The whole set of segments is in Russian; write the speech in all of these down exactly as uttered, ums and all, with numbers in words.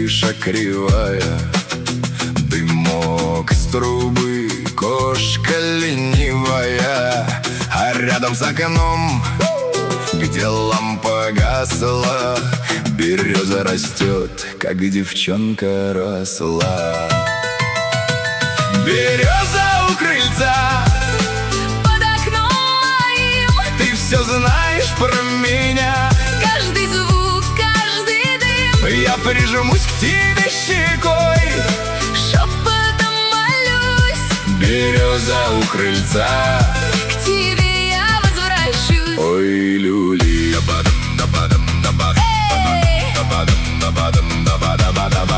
крыша кривая, дымок из трубы, кошка ленивая. А рядом с окном, где лампа гасла, береза растет, как девчонка росла. Береза у крыльца, под окном моим. ты все знаешь про меня. Каждый звук, каждый дым. Я прижмусь к тебе щекой, Шепотом молюсь. береза у крыльца, К тебе я возвращусь. ой, люли. Дабадам, дабадам, дабадам, Эй! дабадам, дабадам, дабадам, дабадам.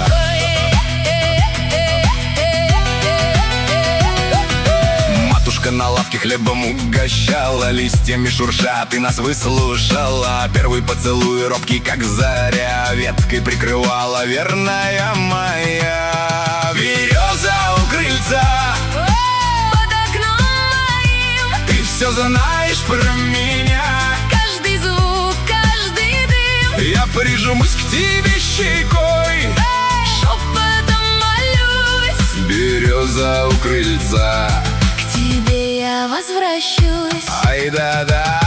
Матушка на лавке хлебом угощала, листьями шурша, ты нас выслушала. Первый поцелуй робкий, как заря, веткой прикрывала, верная моя. Береза у крыльца, Под окном моим. ты все знаешь про меня. Каждый звук, каждый дым. Я прижмусь к тебе щекой, Шепотом молюсь. береза у крыльца, К тебе я возвращусь. ай да-да.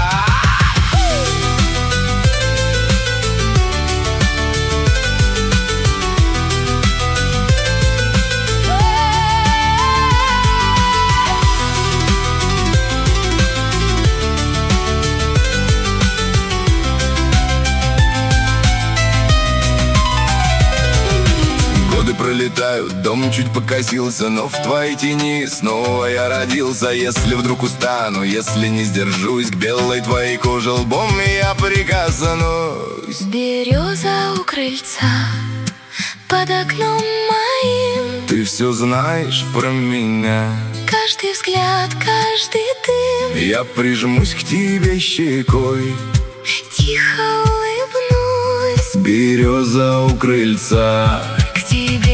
Годы пролетают, дом чуть покосился, но в твоей тени снова я родился. Если вдруг устану, если не сдержусь, к белой твоей коже лбом я прикоснусь. Береза у крыльца, под окном моим. Ты все знаешь про меня. Каждый взгляд, каждый дым. Я прижмусь к тебе щекой, Тихо улыбнусь. береза у крыльца, К тебе